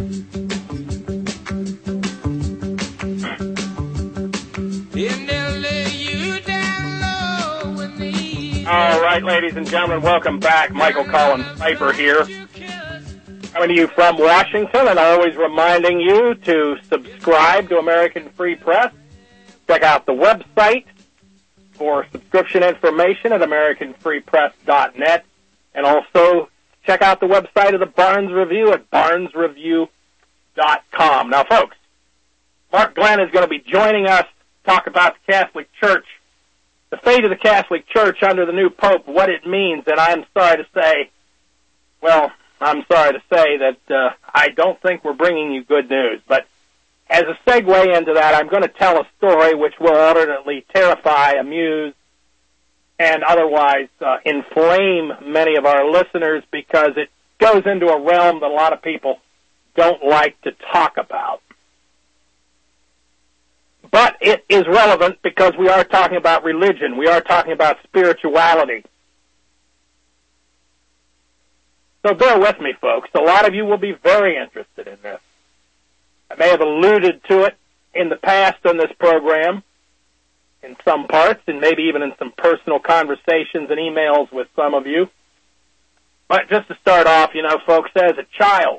All right, ladies and gentlemen, welcome back. Michael Collins Piper here, coming to you from Washington, and always reminding you to subscribe to American Free Press. Check out the website for subscription information at AmericanFreePress.net, and also check out the website of the Barnes Review at BarnesReview.com. Now, folks, Mark Glenn is going to be joining us to talk about the Catholic Church, the fate of the Catholic Church under the new Pope, what it means, and I'm sorry to say that I don't think we're bringing you good news. But as a segue into that, I'm going to tell a story which will alternately terrify, amuse, and otherwise inflame many of our listeners, because it goes into a realm that a lot of people don't like to talk about. But it is relevant because we are talking about religion. We are talking about spirituality. So bear with me, folks. A lot of you will be very interested in this. I may have alluded to it in the past on this program, in some parts, and maybe even in some personal conversations and emails with some of you. But just to start off, folks, as a child,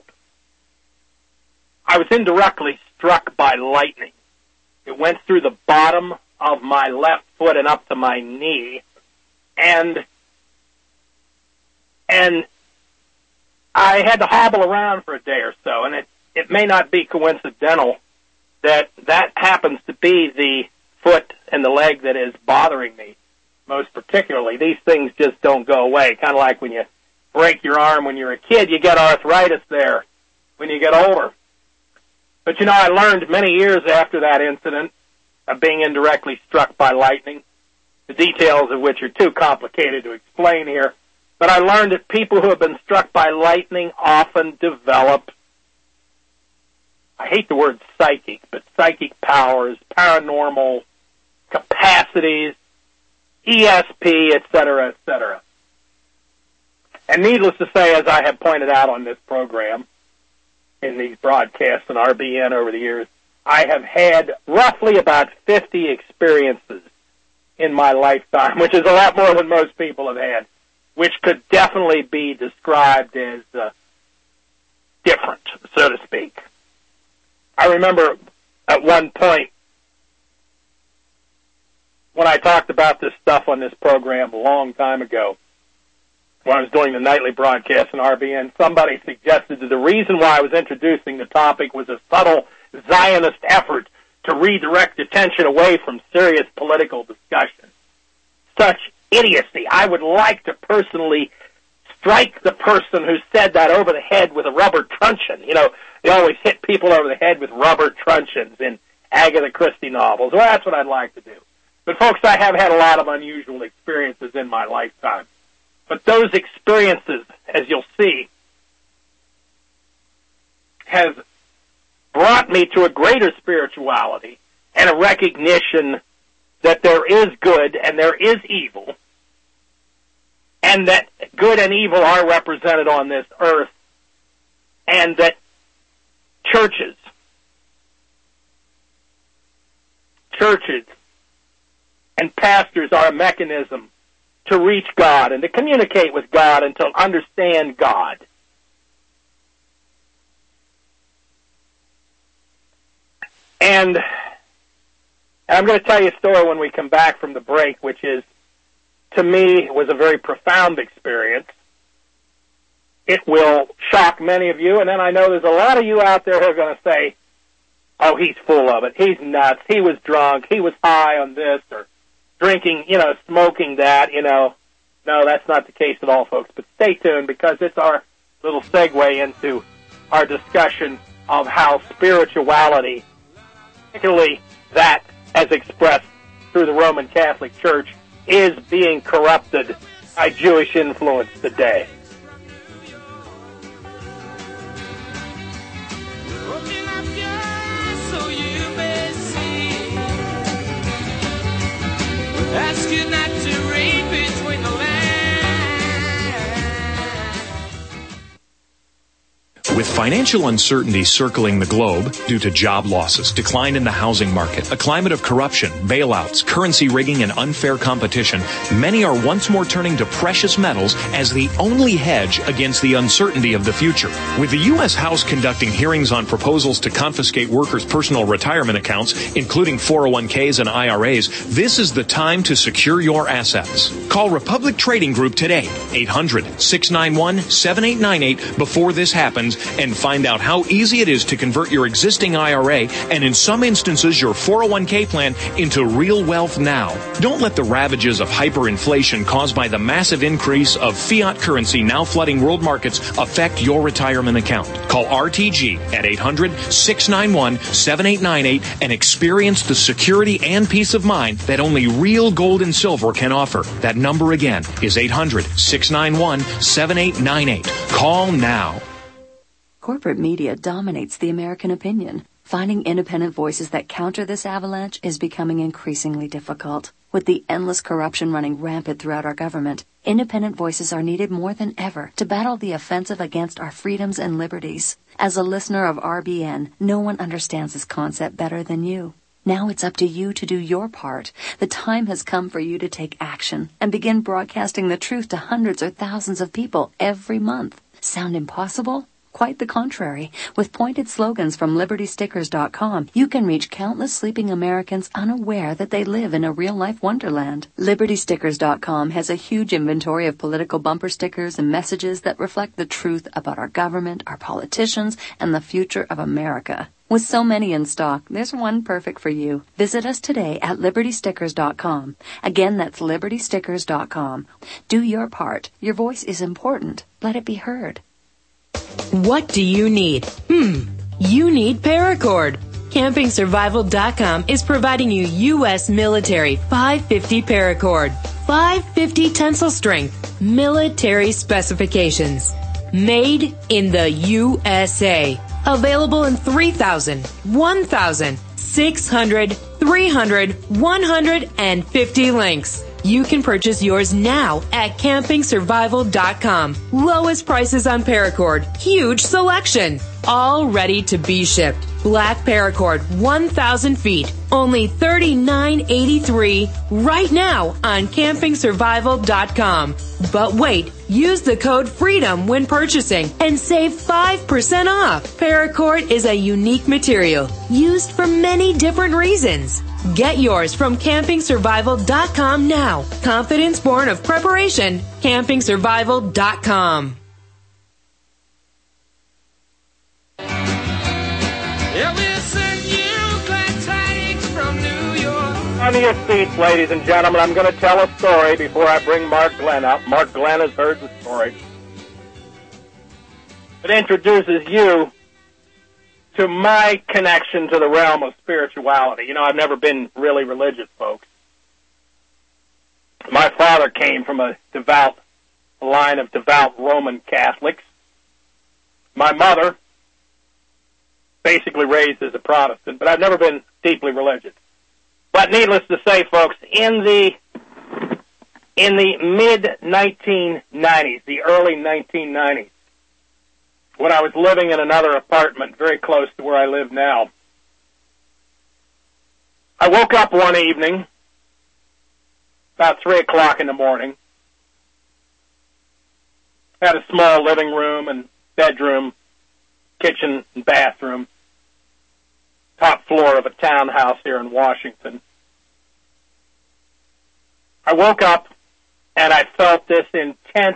I was indirectly struck by lightning. It went through the bottom of my left foot and up to my knee, and I had to hobble around for a day or so, and it may not be coincidental that happens to be the foot and the leg that is bothering me most particularly. These things just don't go away, kind of like when you break your arm when you're a kid, you get arthritis there when you get older. But, I learned many years after that incident of being indirectly struck by lightning, the details of which are too complicated to explain here. But I learned that people who have been struck by lightning often develop, I hate the word psychic, but psychic powers, paranormal capacities, ESP, etc., etc. And needless to say, as I have pointed out on this program, in these broadcasts and RBN over the years, I have had roughly about 50 experiences in my lifetime, which is a lot more than most people have had, which could definitely be described as different, so to speak. I remember at one point when I talked about this stuff on this program a long time ago, when I was doing the nightly broadcast in RBN, somebody suggested that the reason why I was introducing the topic was a subtle Zionist effort to redirect attention away from serious political discussion. Such idiocy. I would like to personally strike the person who said that over the head with a rubber truncheon. They always hit people over the head with rubber truncheons in Agatha Christie novels. Well, that's what I'd like to do. But, folks, I have had a lot of unusual experiences in my lifetime. But those experiences, as you'll see, have brought me to a greater spirituality and a recognition that there is good and there is evil, and that good and evil are represented on this earth, and that churches and pastors are a mechanism to reach God and to communicate with God and to understand God. And I'm going to tell you a story when we come back from the break, which is, to me, was a very profound experience. It will shock many of you, and then I know there's a lot of you out there who are going to say, oh, he's full of it, he's nuts, he was drunk, he was high on this, or drinking, smoking that, No, that's not the case at all, folks. But stay tuned, because it's our little segue into our discussion of how spirituality, particularly that as expressed through the Roman Catholic Church, is being corrupted by Jewish influence today. Ask you not to read between the lines. With financial uncertainty circling the globe due to job losses, decline in the housing market, a climate of corruption, bailouts, currency rigging, and unfair competition, many are once more turning to precious metals as the only hedge against the uncertainty of the future. With the U.S. House conducting hearings on proposals to confiscate workers' personal retirement accounts, including 401ks and IRAs, this is the time to secure your assets. Call Republic Trading Group today, 800-691-7898 before this happens, and find out how easy it is to convert your existing IRA and in some instances your 401k plan into real wealth now. Don't let the ravages of hyperinflation caused by the massive increase of fiat currency now flooding world markets affect your retirement account. Call RTG at 800-691-7898 and experience the security and peace of mind that only real gold and silver can offer. That number again is 800-691-7898. Call now. Corporate media dominates the American opinion. Finding independent voices that counter this avalanche is becoming increasingly difficult. With the endless corruption running rampant throughout our government, independent voices are needed more than ever to battle the offensive against our freedoms and liberties. As a listener of RBN, no one understands this concept better than you. Now it's up to you to do your part. The time has come for you to take action and begin broadcasting the truth to hundreds or thousands of people every month. Sound impossible? Quite the contrary. With pointed slogans from LibertyStickers.com, you can reach countless sleeping Americans unaware that they live in a real-life wonderland. LibertyStickers.com has a huge inventory of political bumper stickers and messages that reflect the truth about our government, our politicians, and the future of America. With so many in stock, there's one perfect for you. Visit us today at LibertyStickers.com. Again, that's LibertyStickers.com. Do your part. Your voice is important. Let it be heard. What do you need? You need Paracord. CampingSurvival.com is providing you U.S. military 550 Paracord. 550 tensile strength, military specifications. Made in the USA. Available in 3,000, 1,000, 600, 300, 150 lengths. You can purchase yours now at CampingSurvival.com. Lowest prices on Paracord. Huge selection. All ready to be shipped. Black Paracord, 1,000 feet. Only $39.83 right now on CampingSurvival.com. But wait, use the code FREEDOM when purchasing and save 5% off. Paracord is a unique material used for many different reasons. Get yours from CampingSurvival.com now. Confidence born of preparation. CampingSurvival.com. Yeah, we'll send you glad tidings from New York. On your seats, ladies and gentlemen, I'm going to tell a story before I bring Mark Glenn up. Mark Glenn has heard the story. It introduces you to my connection to the realm of spirituality. You know, I've never been really religious, folks. My father came from a line of devout Roman Catholics. My mother, basically raised as a Protestant, but I've never been deeply religious. But needless to say, folks, in the mid-1990s, the early 1990s, when I was living in another apartment very close to where I live now, I woke up one evening, about 3 o'clock in the morning, had a small living room and bedroom, kitchen and bathroom, top floor of a townhouse here in Washington. I woke up and I felt this intense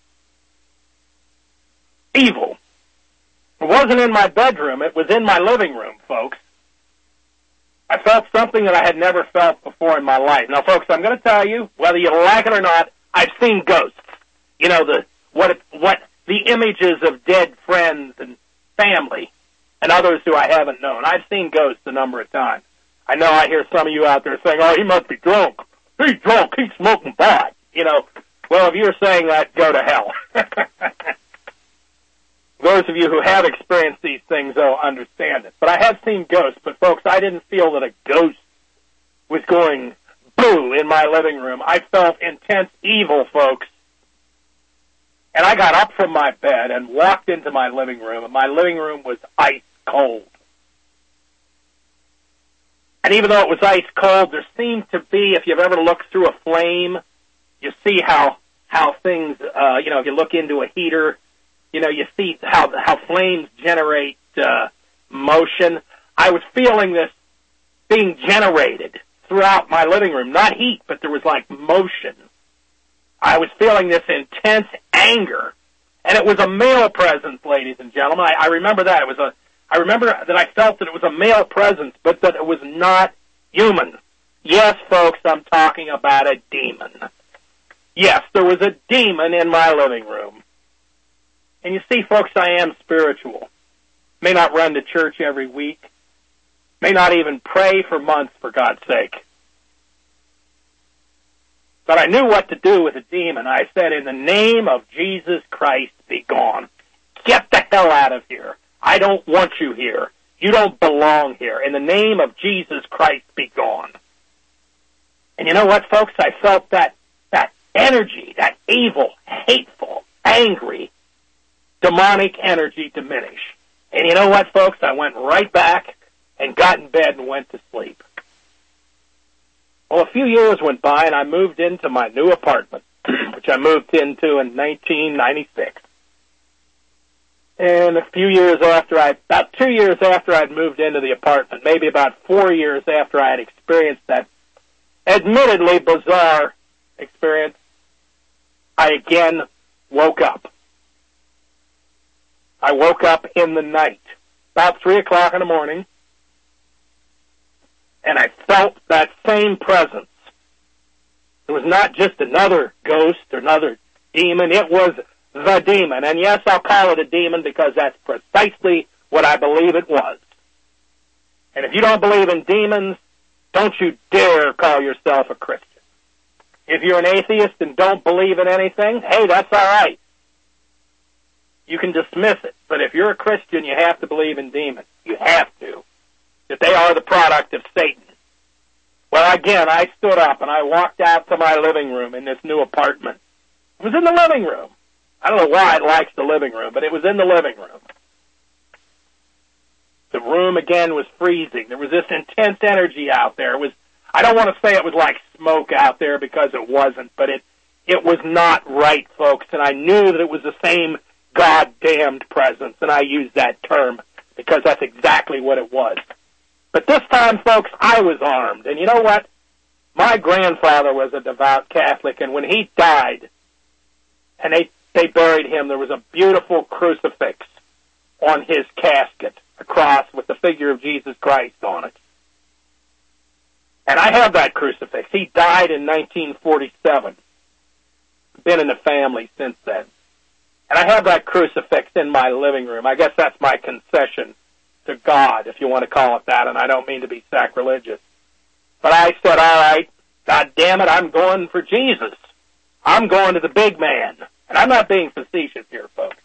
evil. It wasn't in my bedroom, it was in my living room, folks. I felt something that I had never felt before in my life. Now, folks, I'm going to tell you, whether you like it or not, I've seen ghosts. You know, the images of dead friends and family and others who I haven't known. I've seen ghosts a number of times. I know I hear some of you out there saying, oh, he must be drunk. He's drunk. He's smoking pot. You know, well, if you're saying that, go to hell. Those of you who have experienced these things, though, understand it. But I have seen ghosts. But, folks, I didn't feel that a ghost was going boo in my living room. I felt intense evil, folks. And I got up from my bed and walked into my living room, and my living room was ice cold. And even though it was ice cold, there seemed to be, if you've ever looked through a flame, you see how things, if you look into a heater, you see how flames generate motion. I was feeling this being generated throughout my living room. Not heat, but there was like motion. I was feeling this intense anger. And it was a male presence, ladies and gentlemen. I remember that. I remember that I felt that it was a male presence, but that it was not human. Yes, folks, I'm talking about a demon. Yes, there was a demon in my living room. And you see, folks, I am spiritual. May not run to church every week. May not even pray for months, for God's sake. But I knew what to do with a demon. I said, in the name of Jesus Christ, be gone. Get the hell out of here. I don't want you here. You don't belong here. In the name of Jesus Christ, be gone. And you know what, folks? I felt that energy, that evil, hateful, angry, demonic energy diminish. And you know what, folks? I went right back and got in bed and went to sleep. Well, a few years went by, and I moved into my new apartment, which I moved into in 1996. And about 2 years after I'd moved into the apartment, maybe about 4 years after I had experienced that admittedly bizarre experience, I again woke up. I woke up in the night, about 3 o'clock in the morning, and I felt that same presence. It was not just another ghost or another demon. It was the demon. And yes, I'll call it a demon because that's precisely what I believe it was. And if you don't believe in demons, don't you dare call yourself a Christian. If you're an atheist and don't believe in anything, hey, that's all right. You can dismiss it. But if you're a Christian, you have to believe in demons. You have to. That they are the product of Satan. Well, again, I stood up and I walked out to my living room in this new apartment. It was in the living room. I don't know why it likes the living room, but it was in the living room. The room, again, was freezing. There was this intense energy out there. I don't want to say it was like smoke out there because it wasn't, but it was not right, folks, and I knew that it was the same goddamned presence, and I use that term because that's exactly what it was. But this time, folks, I was armed, and you know what? My grandfather was a devout Catholic, and when he died, and they buried him, there was a beautiful crucifix on his casket, a cross with the figure of Jesus Christ on it. And I have that crucifix. He died in 1947. Been in the family since then. And I have that crucifix in my living room. I guess that's my concession to God, if you want to call it that, and I don't mean to be sacrilegious. But I said, all right, God damn it, I'm going for Jesus. I'm going to the big man. And I'm not being facetious here, folks.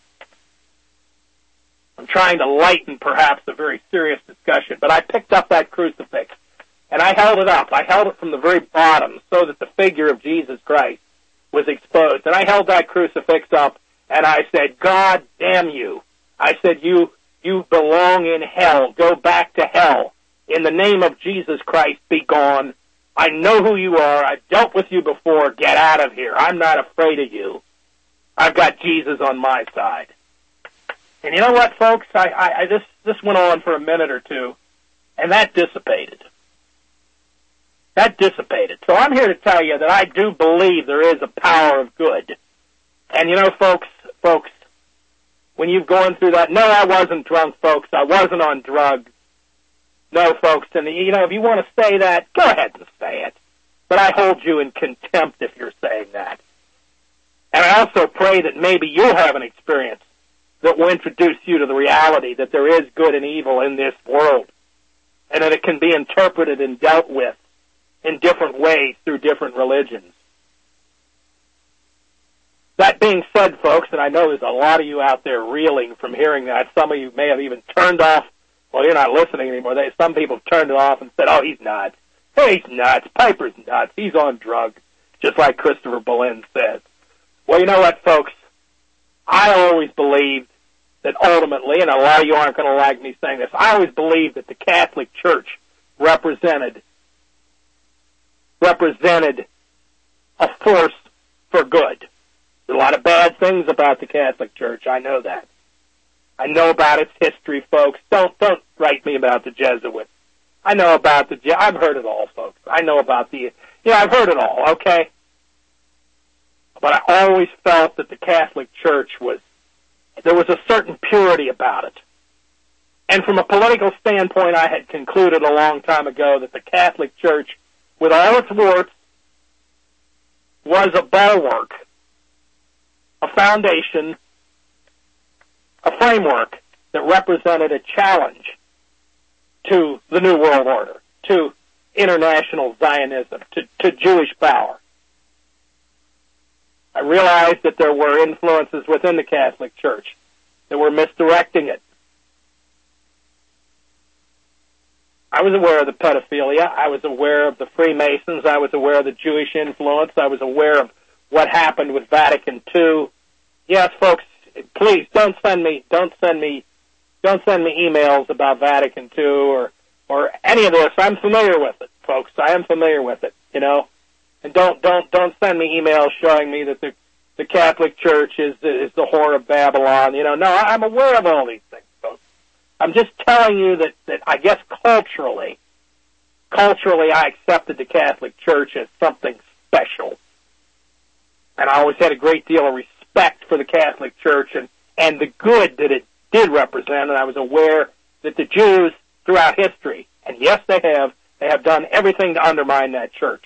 I'm trying to lighten perhaps a very serious discussion, but I picked up that crucifix, and I held it up. I held it from the very bottom so that the figure of Jesus Christ was exposed. And I held that crucifix up, and I said, God damn you. I said, you belong in hell. Go back to hell. In the name of Jesus Christ, be gone. I know who you are. I've dealt with you before. Get out of here. I'm not afraid of you. I've got Jesus on my side. And you know what, folks? This went on for a minute or two, and that dissipated. That dissipated. So I'm here to tell you that I do believe there is a power of good. And you know, folks, when you've gone through that, no, I wasn't drunk, folks. I wasn't on drugs. No, folks, and if you want to say that, go ahead and say it. But I hold you in contempt if you're saying that. And I also pray that maybe you'll have an experience that will introduce you to the reality that there is good and evil in this world, and that it can be interpreted and dealt with in different ways through different religions. That being said, folks, and I know there's a lot of you out there reeling from hearing that. Some of you may have even turned off. Well, you're not listening anymore. Some people have turned it off and said, oh, he's nuts. Hey, he's nuts. Piper's nuts. He's on drugs, just like Christopher Boleyn says. Well, you know what, folks? I always believed that ultimately, and a lot of you aren't going to like me saying this, I always believed that the Catholic Church represented a force for good. There's a lot of bad things about the Catholic Church. I know that. I know about its history, folks. Don't write me about the Jesuits. I know about I've heard it all, folks. I know about I've heard it all, okay? But I always felt that the Catholic Church there was a certain purity about it. And from a political standpoint, I had concluded a long time ago that the Catholic Church, with all its warts, was a bulwark, a foundation, a framework that represented a challenge to the New World Order, to international Zionism, to Jewish power. I realized that there were influences within the Catholic Church that were misdirecting it. I was aware of the pedophilia. I was aware of the Freemasons. I was aware of the Jewish influence. I was aware of what happened with Vatican II. Yes, folks, please don't send me emails about Vatican II or any of this. I'm familiar with it, folks. I am familiar with it, And don't send me emails showing me that the Catholic Church is the whore of Babylon. No, I'm aware of all these things, folks. I'm just telling you that I guess culturally I accepted the Catholic Church as something special. And I always had a great deal of respect for the Catholic Church and the good that it did represent, and I was aware that the Jews throughout history, and yes, they have done everything to undermine that church.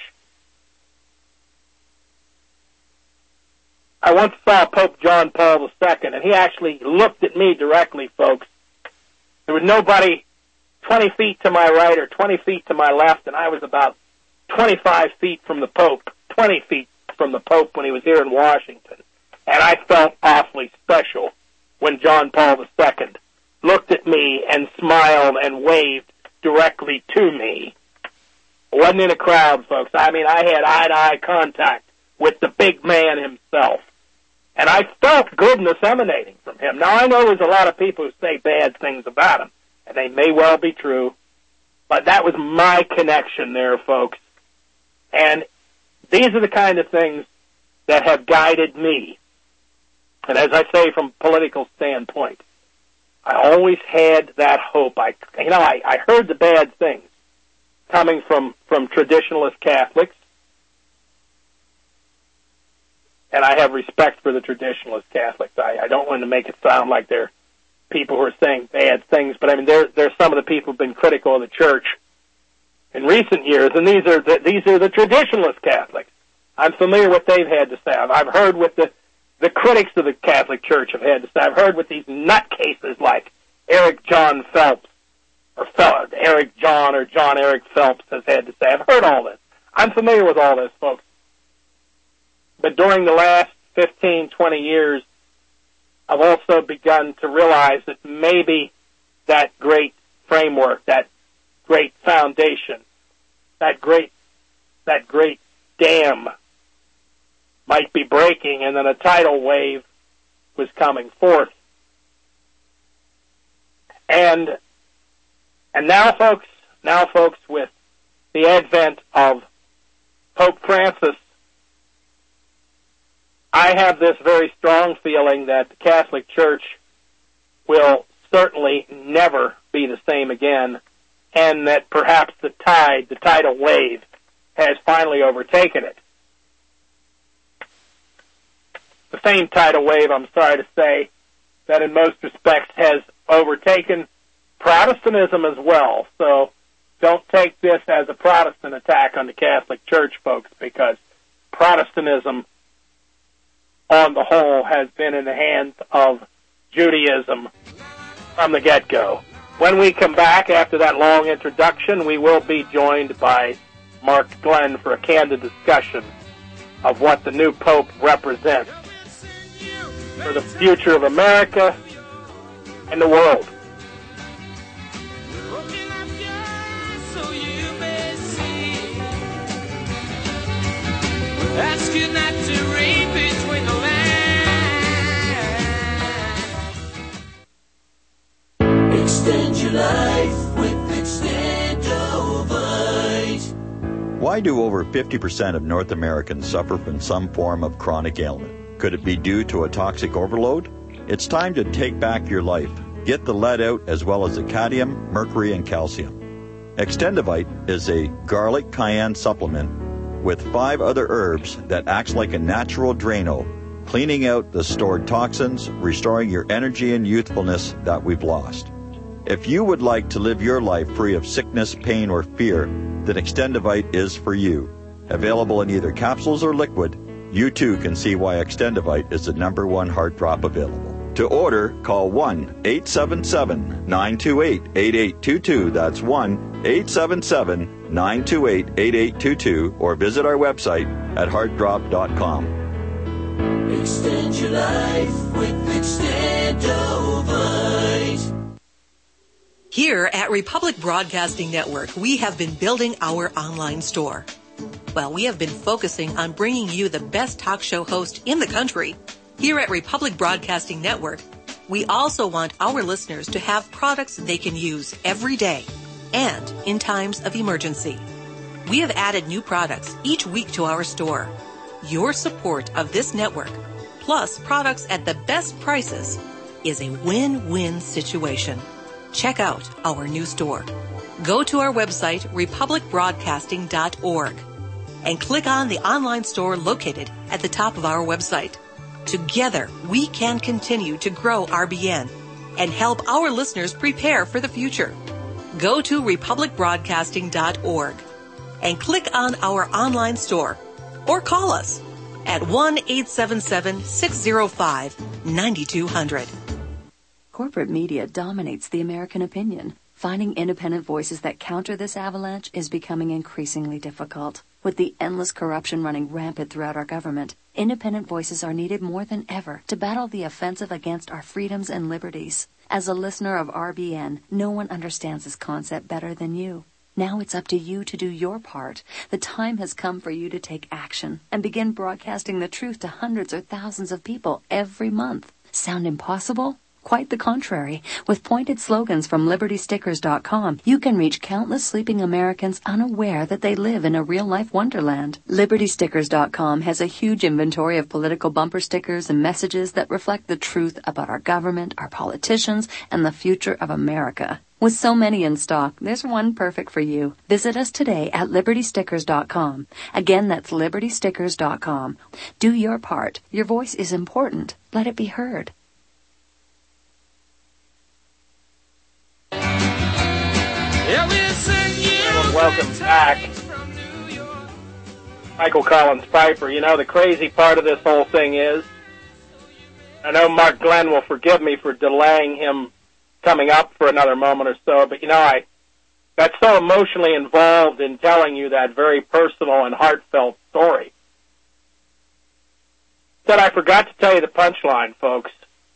I once saw Pope John Paul II, and he actually looked at me directly, folks. There was nobody 20 feet to my right or 20 feet to my left, and I was about 25 feet from the Pope, 20 feet from the Pope when he was here in Washington. And I felt awfully special when John Paul II looked at me and smiled and waved directly to me. I wasn't in a crowd, folks. I mean, I had eye-to-eye contact with the big man himself. And I felt goodness emanating from him. Now, I know there's a lot of people who say bad things about him, and they may well be true, but that was my connection there, folks. And these are the kind of things that have guided me. And as I say, from a political standpoint, I always had that hope. I heard the bad things coming from traditionalist Catholics, and I have respect for the traditionalist Catholics. I don't want to make it sound like they're people who are saying bad things, but I mean, there's some of the people who've been critical of the church in recent years, and these are the traditionalist Catholics. I'm familiar with what they've had to say. I've heard what the critics of the Catholic Church have had to say. I've heard what these nutcases like Eric John Phelps, or Eric John or John Eric Phelps has had to say. I've heard all this. I'm familiar with all this, folks. But during the last 15, 20 years, I've also begun to realize that maybe that great framework, that great foundation, that great dam might be breaking, and then a tidal wave was coming forth. And now, folks, with the advent of Pope Francis, I have this very strong feeling that the Catholic Church will certainly never be the same again, and that perhaps the tidal wave, has finally overtaken it. The same tidal wave, I'm sorry to say, that in most respects has overtaken Protestantism as well. So don't take this as a Protestant attack on the Catholic Church, folks, because Protestantism on the whole has been in the hands of Judaism from the get-go. When we come back after that long introduction, we will be joined by Mark Glenn for a candid discussion of what the new Pope represents for the future of America and the world. Ask you not to read between the lines. life with Extendovite. Why do over 50% of North Americans suffer from some form of chronic ailment? Could it be due to a toxic overload? It's time to take back your life. Get the lead out as well as the cadmium, mercury, and calcium. Extendovite is a garlic cayenne supplement with 5 other herbs that acts like a natural Drano, cleaning out the stored toxins, restoring your energy and youthfulness that we've lost. If you would like to live your life free of sickness, pain, or fear, then Extendovite is for you. Available in either capsules or liquid, you too can see why Extendovite is the #1 heart drop available. To order, call 1-877-928-8822. That's 1-877-928-8822, or visit our website at heartdrop.com. Extend your life with Extendovite. Here at Republic Broadcasting Network, we have been building our online store. Well, we have been focusing on bringing you the best talk show host in the country. Here at Republic Broadcasting Network, we also want our listeners to have products they can use every day and in times of emergency. We have added new products each week to our store. Your support of this network, plus products at the best prices, is a win-win situation. Check out our new store. Go to our website, republicbroadcasting.org, and click on the online store located at the top of our website. Together, we can continue to grow RBN and help our listeners prepare for the future. Go to republicbroadcasting.org and click on our online store or call us at 1-877-605-9200. Corporate media dominates the American opinion. Finding independent voices that counter this avalanche is becoming increasingly difficult. With the endless corruption running rampant throughout our government, independent voices are needed more than ever to battle the offensive against our freedoms and liberties. As a listener of RBN, no one understands this concept better than you. Now it's up to you to do your part. The time has come for you to take action and begin broadcasting the truth to hundreds or thousands of people every month. Sound impossible? Quite the contrary. With pointed slogans from LibertyStickers.com, you can reach countless sleeping Americans unaware that they live in a real-life wonderland. LibertyStickers.com has a huge inventory of political bumper stickers and messages that reflect the truth about our government, our politicians, and the future of America. With so many in stock, there's one perfect for you. Visit us today at LibertyStickers.com. Again, that's LibertyStickers.com. Do your part. Your voice is important. Let it be heard. Welcome back. Michael Collins Piper. You know, the crazy part of this whole thing is, I know Mark Glenn will forgive me for delaying him coming up for another moment or so, but you know, I got so emotionally involved in telling you that very personal and heartfelt story that I forgot to tell you the punchline, folks.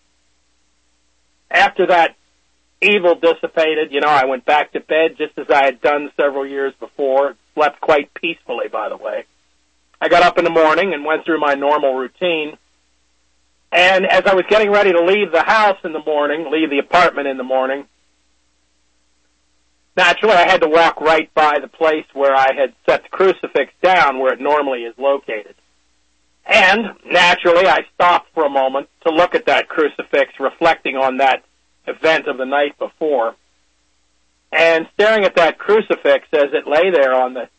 After that evil dissipated, you know, I went back to bed just as I had done several years before. Slept quite peacefully, by the way. I got up in the morning and went through my normal routine. And as I was getting ready to leave the house in the morning, leave the apartment in the morning, naturally I had to walk right by the place where I had set the crucifix down, where it normally is located. And naturally I stopped for a moment to look at that crucifix, reflecting on that event of the night before, and staring at that crucifix as it lay there on the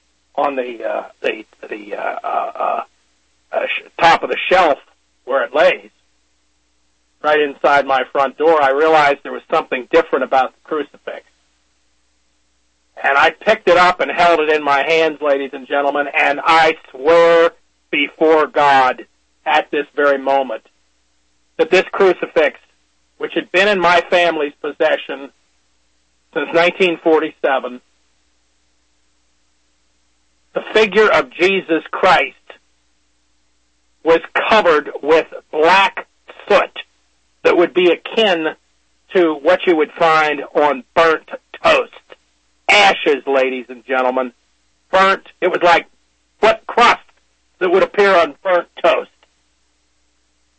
top of the shelf where it lays, right inside my front door, I realized there was something different about the crucifix. And I picked it up and held it in my hands, ladies and gentlemen, and I swear before God at this very moment that this crucifix, which had been in my family's possession since 1947, the figure of Jesus Christ was covered with black soot that would be akin to what you would find on burnt toast. Ashes, ladies and gentlemen. Burnt. It was like what crust that would appear on burnt toast.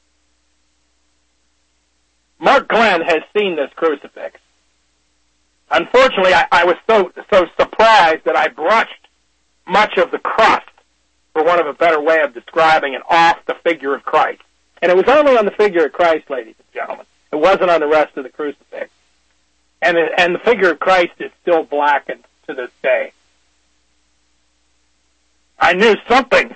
Mark Glenn has seen this crucifix. Unfortunately, I was so surprised that I brushed much of the crust, for want of a better way of describing it, off the figure of Christ. And it was only on the figure of Christ, ladies and gentlemen. It wasn't on the rest of the crucifix. And the figure of Christ is still blackened to this day. I knew something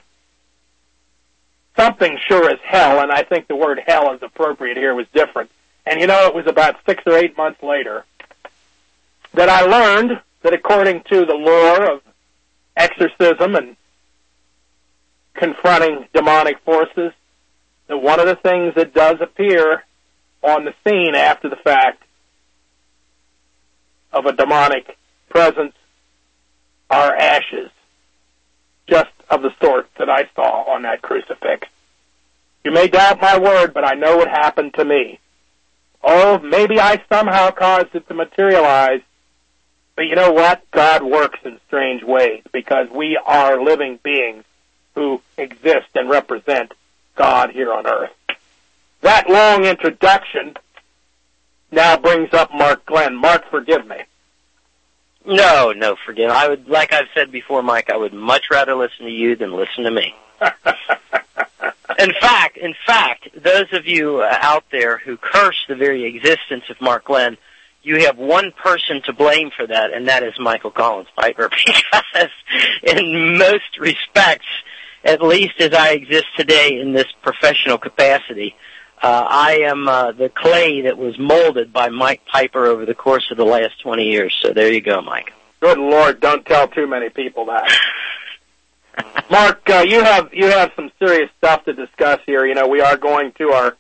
sure as hell, and I think the word hell is appropriate here, was different. And you know, it was about 6 or 8 months later that I learned that according to the lore of exorcism and confronting demonic forces, that one of the things that does appear on the scene after the fact of a demonic presence are ashes, just of the sort that I saw on that crucifix. You may doubt my word, but I know what happened to me. Oh, maybe I somehow caused it to materialize, but you know what? God works in strange ways, because we are living beings who exist and represent God here on earth. That long introduction now brings up Mark Glenn. Mark, forgive me. No, forgive. Like I've said before, Mike, I would much rather listen to you than listen to me. In fact, those of you out there who curse the very existence of Mark Glenn, you have one person to blame for that, and that is Michael Collins Piper, because in most respects, at least as I exist today in this professional capacity, I am the clay that was molded by Mike Piper over the course of the last 20 years. So there you go, Mike. Good Lord, don't tell too many people that. Mark, you have some serious stuff to discuss here. You know, we are going to our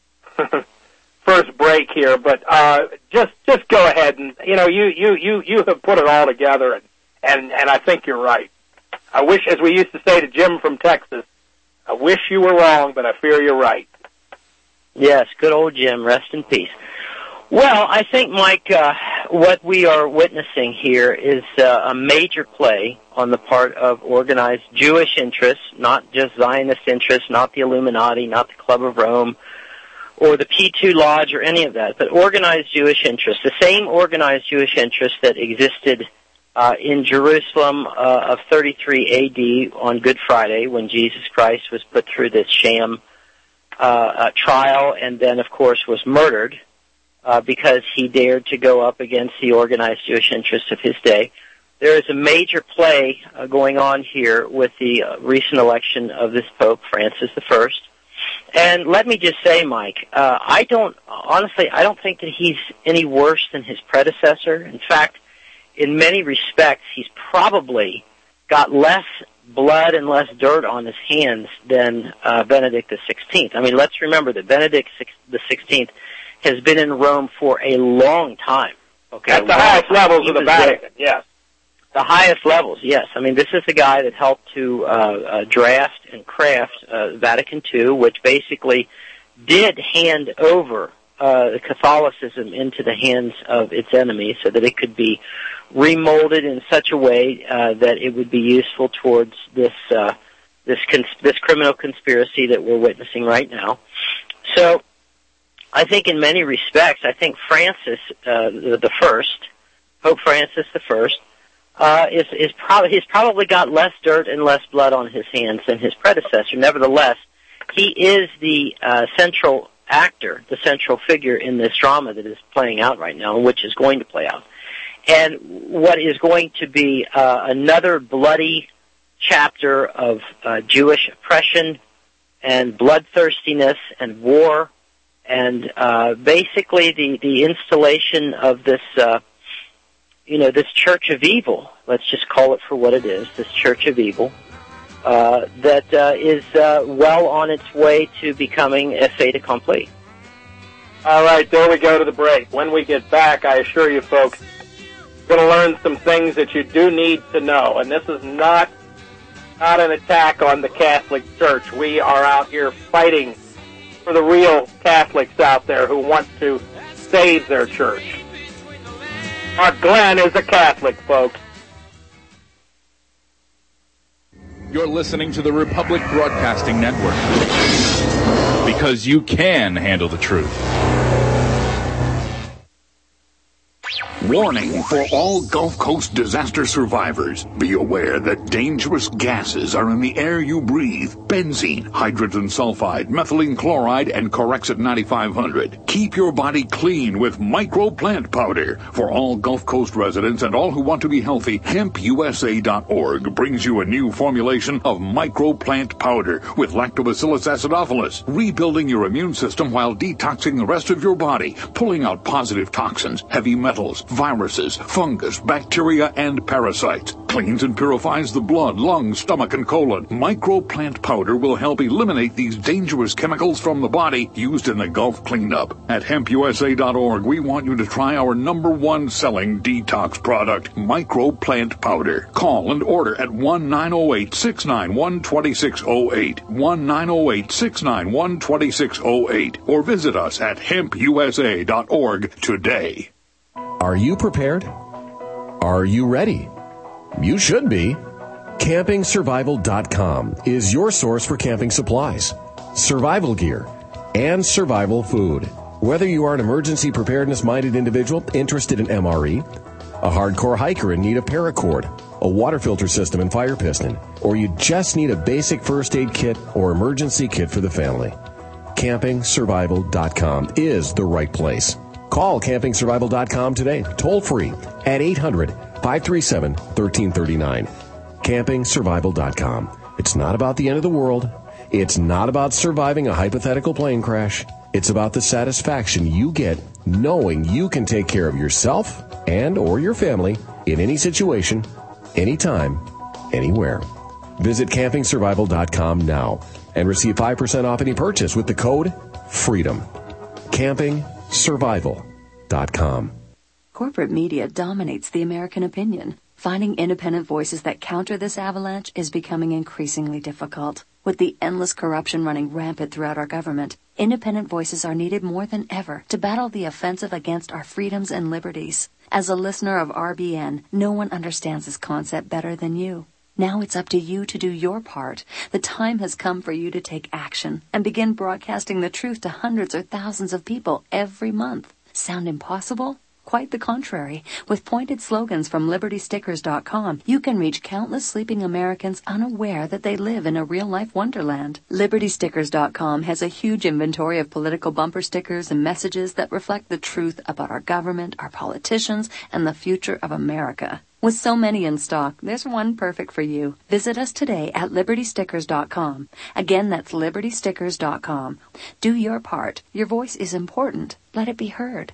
first break here, but just go ahead and you have put it all together, and I think you're right. I wish, as we used to say to Jim from Texas, I wish you were wrong, but I fear you're right. Yes, good old Jim. Rest in peace. Well, I think, Mike, what we are witnessing here is a major play on the part of organized Jewish interests, not just Zionist interests, not the Illuminati, not the Club of Rome, or the P2 Lodge, or any of that, but organized Jewish interests, the same organized Jewish interests that existed in Jerusalem of 33 AD on Good Friday, when Jesus Christ was put through this sham trial, and then, of course, was murdered because he dared to go up against the organized Jewish interests of his day. There is a major play going on here with the recent election of this Pope, Francis I. And let me just say, Mike, I don't think that he's any worse than his predecessor. In fact, in many respects, he's probably got less blood and less dirt on his hands than Benedict XVI. I mean, let's remember that Benedict XVI has been in Rome for a long time. Okay, at the highest levels of the Vatican, yes. The highest levels, yes. I mean, this is the guy that helped to draft and craft Vatican II, which basically did hand over Catholicism into the hands of its enemies so that it could be remolded in such a way that it would be useful towards this criminal conspiracy that we're witnessing right now. So I think in many respects, I think Francis the First, Pope Francis the First, he's probably got less dirt and less blood on his hands than his predecessor. Nevertheless, he is the central actor, the central figure in this drama that is playing out right now, and which is going to play out. And what is going to be another bloody chapter of Jewish oppression and bloodthirstiness and war, and basically the installation of this this church of evil, let's just call it for what it is, this church of evil, that is well on its way to becoming a fait accompli. All right, there we go to the break. When we get back, I assure you folks, you're going to learn some things that you do need to know. And this is not an attack on the Catholic Church. We are out here fighting for the real Catholics out there who want to save their church. Mark Glenn is a Catholic, folks. You're listening to the Republic Broadcasting Network, because you can handle the truth. Warning for all Gulf Coast disaster survivors. Be aware that dangerous gases are in the air you breathe. Benzene, hydrogen sulfide, methylene chloride, and Corexit 9500. Keep your body clean with Micro Plant Powder. For all Gulf Coast residents and all who want to be healthy, HempUSA.org brings you a new formulation of Micro Plant Powder with Lactobacillus acidophilus, rebuilding your immune system while detoxing the rest of your body, pulling out positive toxins, heavy metals, viruses, fungus, bacteria, and parasites. Cleans and purifies the blood, lungs, stomach, and colon. Micro Plant Powder will help eliminate these dangerous chemicals from the body used in the Gulf cleanup. At HempUSA.org, we want you to try our #1 selling detox product, Micro Plant Powder. Call and order at 1-908-691-2608, 1-908-691-2608, or visit us at HempUSA.org today. Are you prepared? Are you ready? You should be. CampingSurvival.com is your source for camping supplies, survival gear, and survival food. Whether you are an emergency preparedness-minded individual interested in MRE, a hardcore hiker in need of paracord, a water filter system and fire piston, or you just need a basic first aid kit or emergency kit for the family, CampingSurvival.com is the right place. Call CampingSurvival.com today, toll-free, at 800-537-1339. CampingSurvival.com. It's not about the end of the world. It's not about surviving a hypothetical plane crash. It's about the satisfaction you get knowing you can take care of yourself and or your family in any situation, anytime, anywhere. Visit CampingSurvival.com now and receive 5% off any purchase with the code FREEDOM. CampingSurvival.com. Corporate media dominates the American opinion. Finding independent voices that counter this avalanche is becoming increasingly difficult. With the endless corruption running rampant throughout our government, independent voices are needed more than ever to battle the offensive against our freedoms and liberties. As a listener of RBN, no one understands this concept better than you. Now it's up to you to do your part. The time has come for you to take action and begin broadcasting the truth to hundreds or thousands of people every month. Sound impossible? Quite the contrary. With pointed slogans from LibertyStickers.com, you can reach countless sleeping Americans unaware that they live in a real-life wonderland. LibertyStickers.com has a huge inventory of political bumper stickers and messages that reflect the truth about our government, our politicians, and the future of America. With so many in stock, there's one perfect for you. Visit us today at LibertyStickers.com. Again, that's LibertyStickers.com. Do your part. Your voice is important. Let it be heard.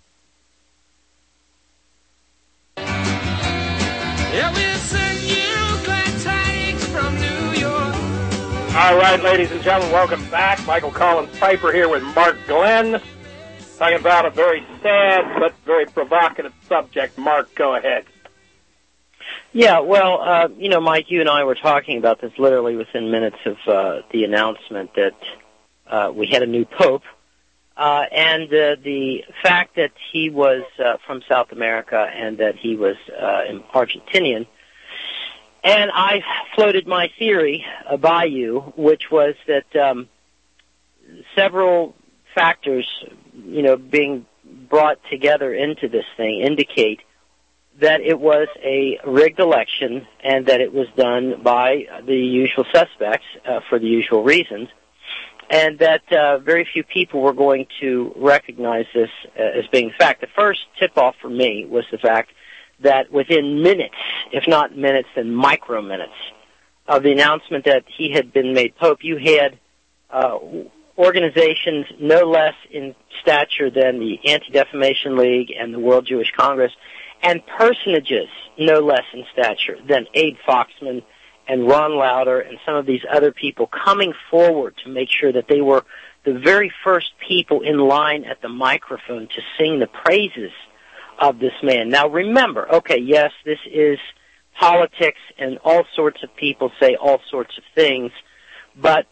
Yeah, we'll send you glad tidings from New York. All right, ladies and gentlemen, welcome back. Michael Collins Piper here with Mark Glenn, talking about a very sad but very provocative subject. Mark, go ahead. Yeah, well, Mike, you and I were talking about this literally within minutes of the announcement that we had a new pope. And the fact that he was from South America and that he was Argentinian. And I floated my theory by you, which was that several factors, being brought together into this thing indicate that it was a rigged election and that it was done by the usual suspects for the usual reasons. And that very few people were going to recognize this as being fact. The first tip-off for me was the fact that within minutes, if not minutes, then micro-minutes, of the announcement that he had been made Pope, you had organizations no less in stature than the Anti-Defamation League and the World Jewish Congress, and personages no less in stature than Abe Foxman and Ron Lauder and some of these other people coming forward to make sure that they were the very first people in line at the microphone to sing the praises of this man. Now remember, okay, yes, this is politics and all sorts of people say all sorts of things, but,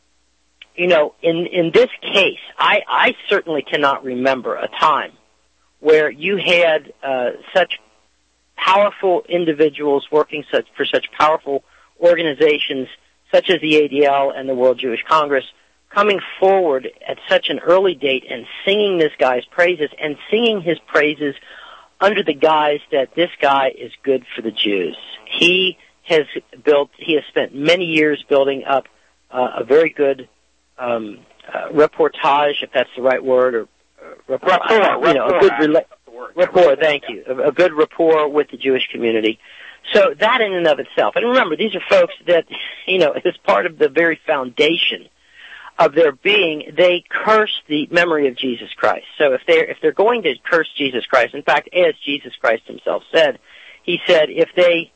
in this case, I certainly cannot remember a time where you had such powerful individuals working for such powerful organizations such as the ADL and the World Jewish Congress coming forward at such an early date and singing this guy's praises and singing his praises under the guise that this guy is good for the Jews. He has spent many years building up a very good reportage, if that's the right word, or rapport. Thank you. A good rapport with the Jewish community. So that in and of itself. And remember, these are folks that, as part of the very foundation of their being, they curse the memory of Jesus Christ. So if they're going to curse Jesus Christ, in fact, as Jesus Christ himself said, he said, if they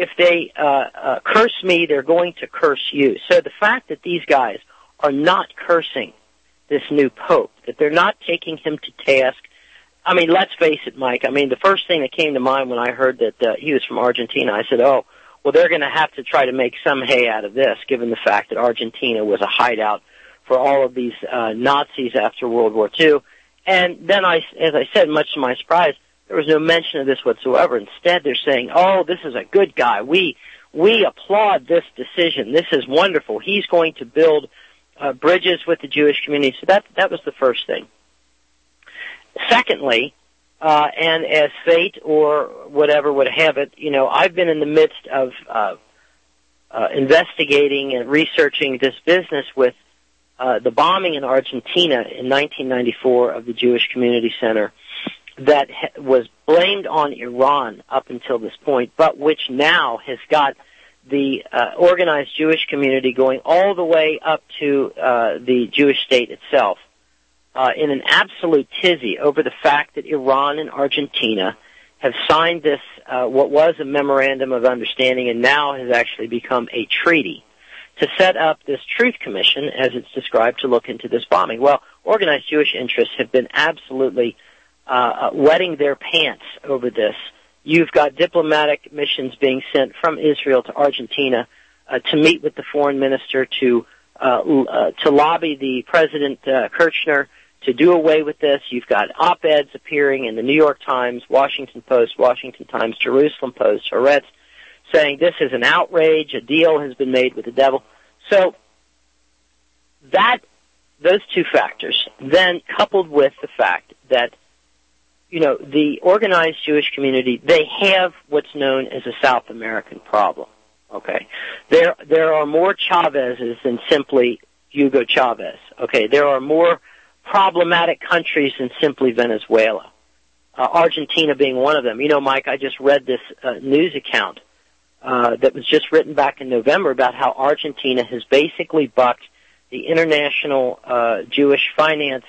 curse me, they're going to curse you. So the fact that these guys are not cursing this new pope, that they're not taking him to task. I mean, let's face it, Mike. I mean, the first thing that came to mind when I heard that he was from Argentina, I said, oh, well, they're going to have to try to make some hay out of this, given the fact that Argentina was a hideout for all of these Nazis after World War II. And then, as I said, much to my surprise, there was no mention of this whatsoever. Instead, they're saying, oh, this is a good guy. We applaud this decision. This is wonderful. He's going to build bridges with the Jewish community. So that was the first thing. Secondly, and as fate or whatever would have it, I've been in the midst of investigating and researching this business with the bombing in Argentina in 1994 of the Jewish Community Center that was blamed on Iran up until this point, but which now has got the organized Jewish community going all the way up to the Jewish state itself in an absolute tizzy over the fact that Iran and Argentina have signed this, what was a memorandum of understanding and now has actually become a treaty to set up this Truth Commission, as it's described, to look into this bombing. Well, organized Jewish interests have been absolutely wetting their pants over this. You've got diplomatic missions being sent from Israel to Argentina to meet with the foreign minister, to lobby the President Kirchner to do away with this. You've got op-eds appearing in the New York Times, Washington Post, Washington Times, Jerusalem Post, Haaretz, saying this is an outrage, a deal has been made with the devil. So those two factors, then coupled with the fact that, the organized Jewish community, they have what's known as a South American problem, okay? There are more Chavezes than simply Hugo Chavez, okay? There are more problematic countries than simply Venezuela, Argentina being one of them. Mike, I just read this news account that was just written back in November about how Argentina has basically bucked the international Jewish finance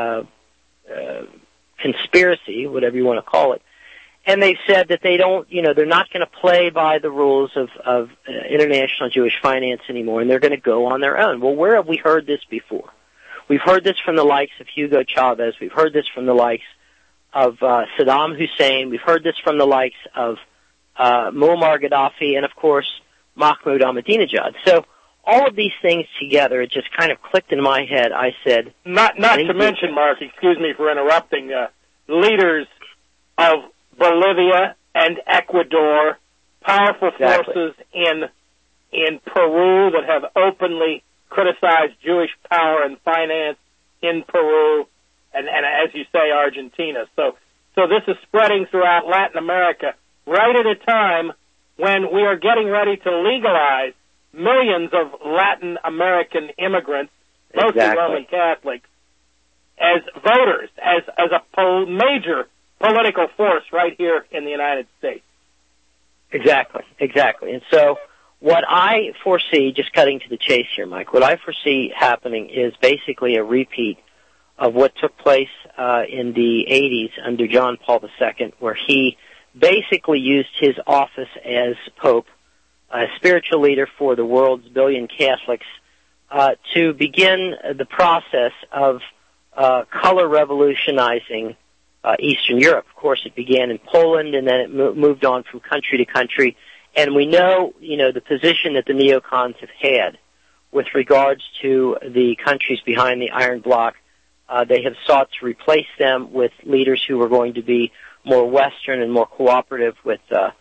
conspiracy, whatever you want to call it, and they've said that they don't, they're not going to play by the rules of international Jewish finance anymore, and they're going to go on their own. Well, where have we heard this before? We've heard this from the likes of Hugo Chavez. We've heard this from the likes of Saddam Hussein. We've heard this from the likes of Muammar Gaddafi, and of course Mahmoud Ahmadinejad. So all of these things together, it just kind of clicked in my head. I said, not to mention, Mark, excuse me for interrupting, leaders of Bolivia and Ecuador, powerful forces in Peru that have openly criticized Jewish power and finance in Peru, and as you say, Argentina. So this is spreading throughout Latin America right at a time when we are getting ready to legalize millions of Latin American immigrants, mostly Roman Catholics, as voters, as a major political force right here in the United States. Exactly. And so what I foresee, just cutting to the chase here, Mike, what I foresee happening is basically a repeat of what took place in the 80s under John Paul II, where he basically used his office as Pope, a spiritual leader for the world's billion Catholics, to begin the process of color revolutionizing Eastern Europe. Of course, it began in Poland, and then it moved on from country to country. And we know, the position that the neocons have had with regards to the countries behind the Iron Bloc. They have sought to replace them with leaders who are going to be more Western and more cooperative with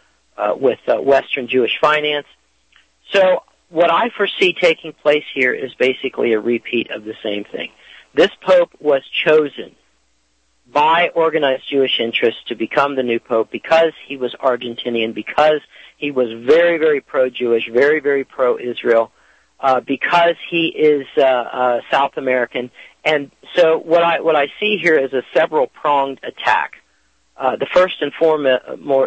Western Jewish finance. So what I foresee taking place here is basically a repeat of the same thing. This Pope was chosen by organized Jewish interests to become the new pope because he was Argentinian, because he was very, very pro-Jewish, very, very pro-Israel, because he is South American. And so what I see here is a several-pronged attack. The first and foremost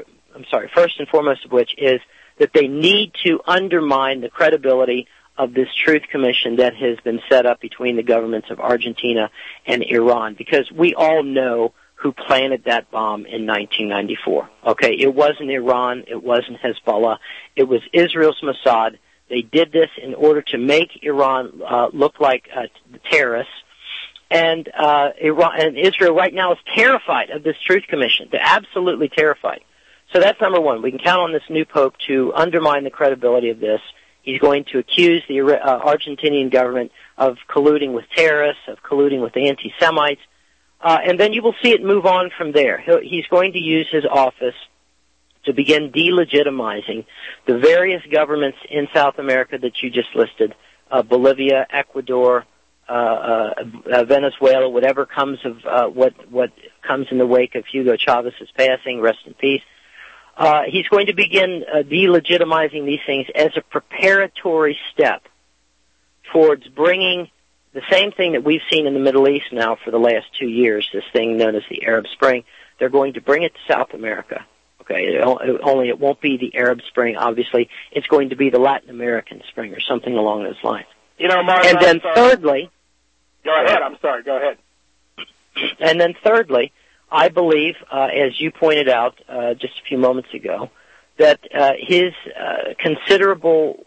of which is that they need to undermine the credibility of this Truth Commission that has been set up between the governments of Argentina and Iran, because we all know who planted that bomb in 1994. Okay, it wasn't Iran, it wasn't Hezbollah, it was Israel's Mossad. They did this in order to make Iran look like terrorists, and Israel right now is terrified of this Truth Commission. They're absolutely terrified. So that's number one. We can count on this new pope to undermine the credibility of this. He's going to accuse the Argentinian government of colluding with terrorists, of colluding with anti-Semites, and then you will see it move on from there. He's going to use his office to begin delegitimizing the various governments in South America that you just listed, Bolivia, Ecuador, Venezuela, whatever comes of what comes in the wake of Hugo Chavez's passing, rest in peace. He's going to begin delegitimizing these things as a preparatory step towards bringing the same thing that we've seen in the Middle East now for the last 2 years, this thing known as the Arab Spring. They're going to bring it to South America. Okay, only it won't be the Arab Spring, obviously. It's going to be the Latin American Spring or something along those lines. You know, Mark, and then thirdly... Go ahead, I'm sorry, go ahead. And then thirdly, I believe, as you pointed out just a few moments ago, that his considerable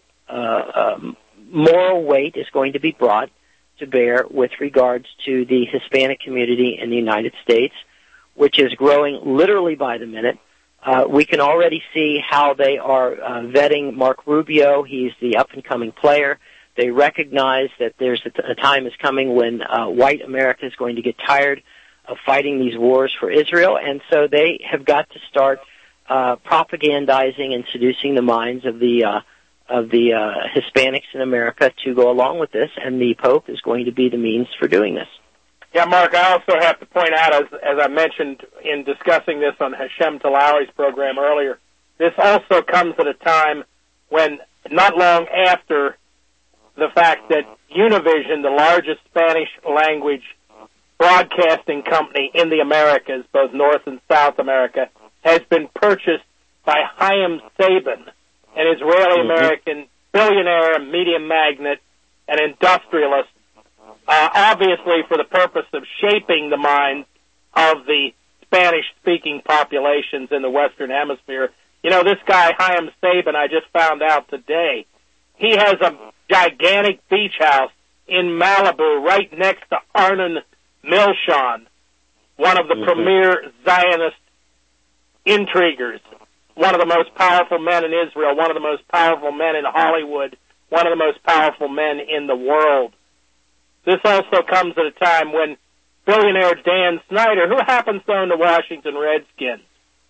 moral weight is going to be brought to bear with regards to the Hispanic community in the United States, which is growing literally by the minute. We can already see how they are vetting Mark Rubio. He's the up-and-coming player. They recognize that there's a time is coming when white America is going to get tired of fighting these wars for Israel, and so they have got to start propagandizing and seducing the minds of the Hispanics in America to go along with this, and the Pope is going to be the means for doing this. Yeah, Mark, I also have to point out, as I mentioned in discussing this on Hashem Talawi's program earlier, this also comes at a time when, not long after the fact that Univision, the largest Spanish-language broadcasting company in the Americas, both North and South America, has been purchased by Chaim Saban, an Israeli-American billionaire, media magnate, and industrialist, obviously for the purpose of shaping the minds of the Spanish-speaking populations in the Western Hemisphere. You know, this guy, Chaim Saban, I just found out today, he has a gigantic beach house in Malibu right next to Arnon Milchan, one of the premier Zionist intriguers, one of the most powerful men in Israel, one of the most powerful men in Hollywood, one of the most powerful men in the world. This also comes at a time when billionaire Dan Snyder, who happens to own the Washington Redskins,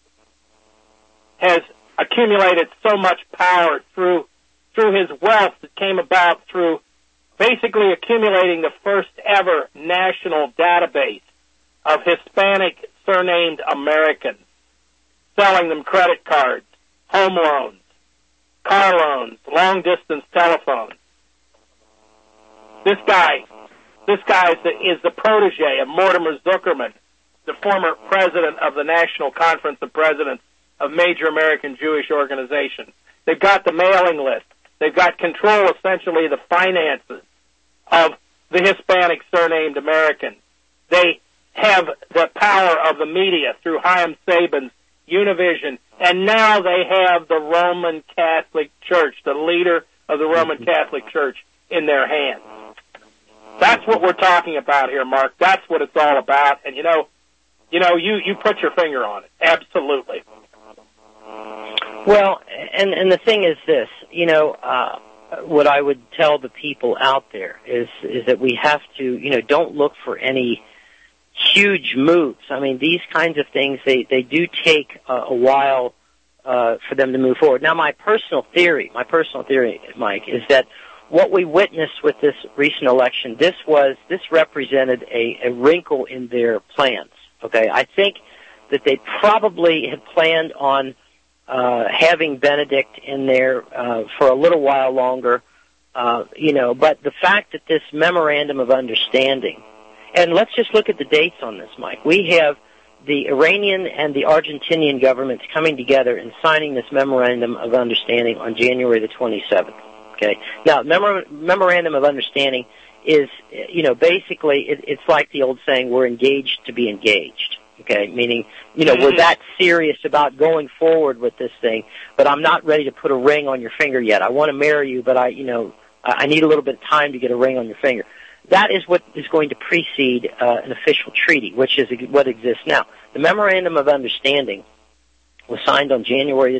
has accumulated so much power through his wealth that came about through basically accumulating the first ever national database of Hispanic surnamed Americans, selling them credit cards, home loans, car loans, long-distance telephones. This guy is the protege of Mortimer Zuckerman, the former president of the National Conference of Presidents of major American Jewish organizations. They've got the mailing list. They've got control, essentially, of the finances of the Hispanic surnamed Americans. They have the power of the media through Chaim Saban's Univision, and now they have the Roman Catholic Church, the leader of the Roman Catholic Church, in their hands. That's what we're talking about here, Mark. That's what it's all about. And you put your finger on it. Absolutely. Well, and the thing is this, what I would tell the people out there is that we have to, don't look for any huge moves. I mean, these kinds of things, they do take a while for them to move forward. Now, my personal theory, Mike, is that what we witnessed with this recent election, this represented a wrinkle in their plans. Okay, I think that they probably had planned on having Benedict in there for a little while longer, but the fact that this memorandum of understanding, and let's just look at the dates on this, Mike. We have the Iranian and the Argentinian governments coming together and signing this memorandum of understanding on January the 27th. Okay. Now, memorandum of understanding is, basically it's like the old saying, we're engaged to be engaged. Okay, meaning, we're that serious about going forward with this thing, but I'm not ready to put a ring on your finger yet. I want to marry you, but I need a little bit of time to get a ring on your finger. That is what is going to precede an official treaty, which is what exists now. The Memorandum of Understanding was signed on January the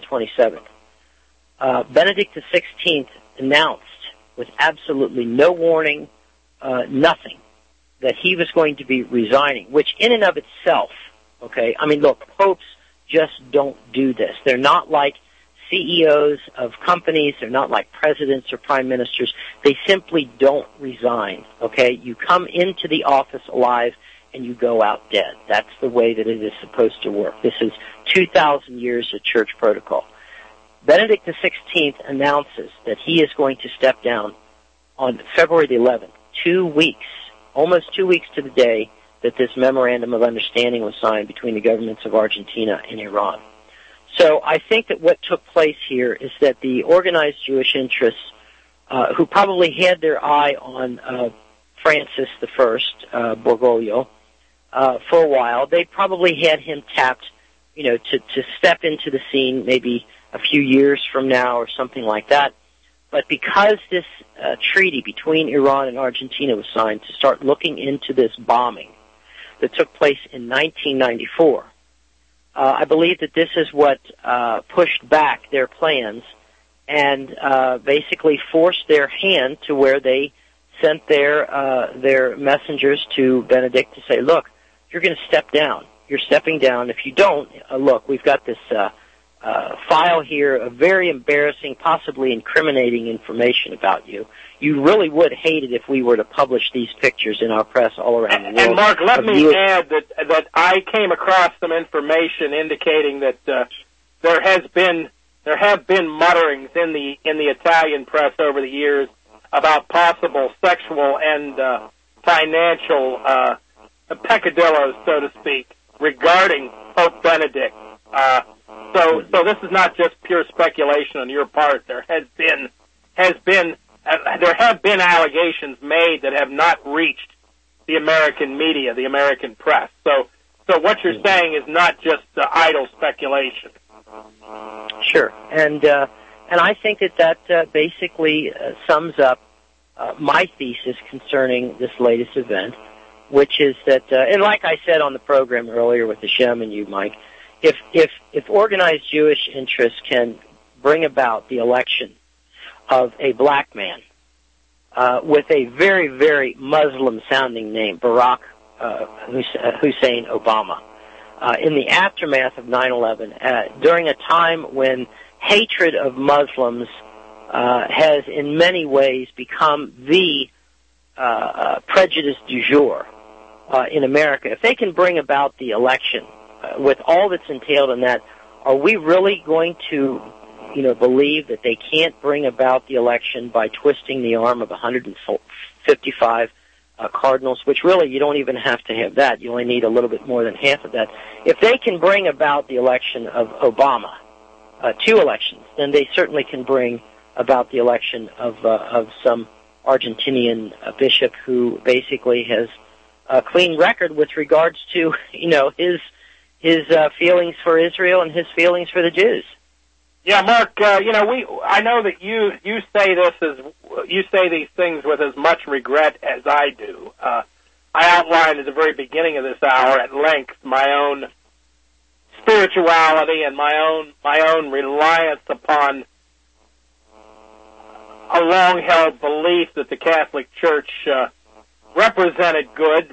27th. Benedict XVI announced, with absolutely no warning, nothing, that he was going to be resigning, which in and of itself, okay, I mean, look, popes just don't do this. They're not like CEOs of companies. They're not like presidents or prime ministers. They simply don't resign, okay? You come into the office alive and you go out dead. That's the way that it is supposed to work. This is 2,000 years of church protocol. Benedict XVI announces that he is going to step down on February the 11th, 2 weeks, almost 2 weeks to the day that this memorandum of understanding was signed between the governments of Argentina and Iran. So I think that what took place here is that the organized Jewish interests, who probably had their eye on Francis I, Bergoglio, for a while, they probably had him tapped, to step into the scene maybe a few years from now or something like that. But because this treaty between Iran and Argentina was signed to start looking into this bombing that took place in 1994, I believe that this is what pushed back their plans and basically forced their hand to where they sent their messengers to Benedict to say, look, you're going to step down. You're stepping down. If you don't, look, we've got this file here of very embarrassing, possibly incriminating information about you. You really would hate it if we were to publish these pictures in our press all around the world. And Mark, let me add that I came across some information indicating that there have been mutterings in the Italian press over the years about possible sexual and financial peccadillos, so to speak, regarding Pope Benedict. So this is not just pure speculation on your part. There have been allegations made that have not reached the American media, the American press. So what you're saying is not just idle speculation. Sure, and I think that basically sums up my thesis concerning this latest event, which is that, and like I said on the program earlier with Hashem and you, Mike, if organized Jewish interests can bring about the election of a black man with a very, very Muslim-sounding name, Barack Hussein Obama, in the aftermath of 9/11, during a time when hatred of Muslims has in many ways become the prejudice du jour in America, if they can bring about the election with all that's entailed in that, are we really going to believe that they can't bring about the election by twisting the arm of 155 cardinals, which really you don't even have to have that. You only need a little bit more than half of that. If they can bring about the election of Obama, 2 elections, then they certainly can bring about the election of some Argentinian bishop who basically has a clean record with regards to, his feelings for Israel and his feelings for the Jews. Yeah, Mark, I know that you say these things with as much regret as I do. I outlined at the very beginning of this hour at length my own spirituality and my own reliance upon a long-held belief that the Catholic Church represented good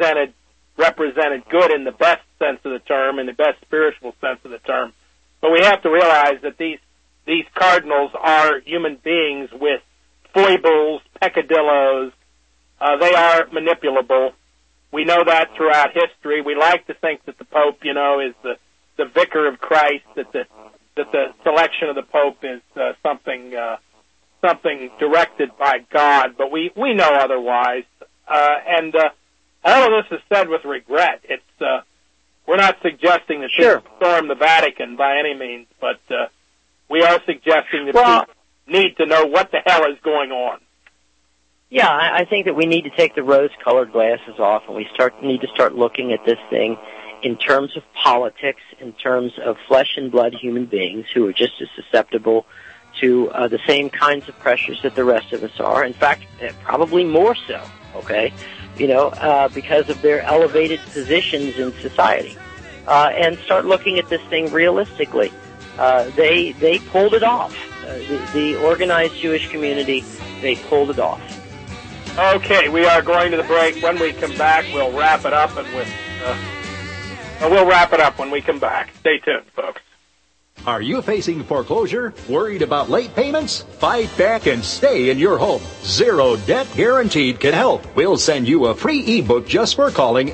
in the best sense of the term, in the best spiritual sense of the term. But we have to realize that these cardinals are human beings with foibles, peccadillos. They are manipulable. We know that throughout history. We like to think that the Pope, is the vicar of Christ, that the selection of the Pope is something directed by God, but we know otherwise. And all of this is said with regret. It's we're not suggesting that people storm the Vatican by any means, but we are suggesting that people need to know what the hell is going on. Yeah, I think that we need to take the rose-colored glasses off, and we need to start looking at this thing in terms of politics, in terms of flesh and blood human beings who are just as susceptible to the same kinds of pressures that the rest of us are. In fact, probably more so, okay? Because of their elevated positions in society. And start looking at this thing realistically. They pulled it off. The organized Jewish community, they pulled it off. Okay, we are going to the break. When we come back, we'll wrap it up, and we'll wrap it up when we come back. Stay tuned, folks. Are you facing foreclosure? Worried about late payments? Fight back and stay in your home. Zero Debt Guaranteed can help. We'll send you a free ebook just for calling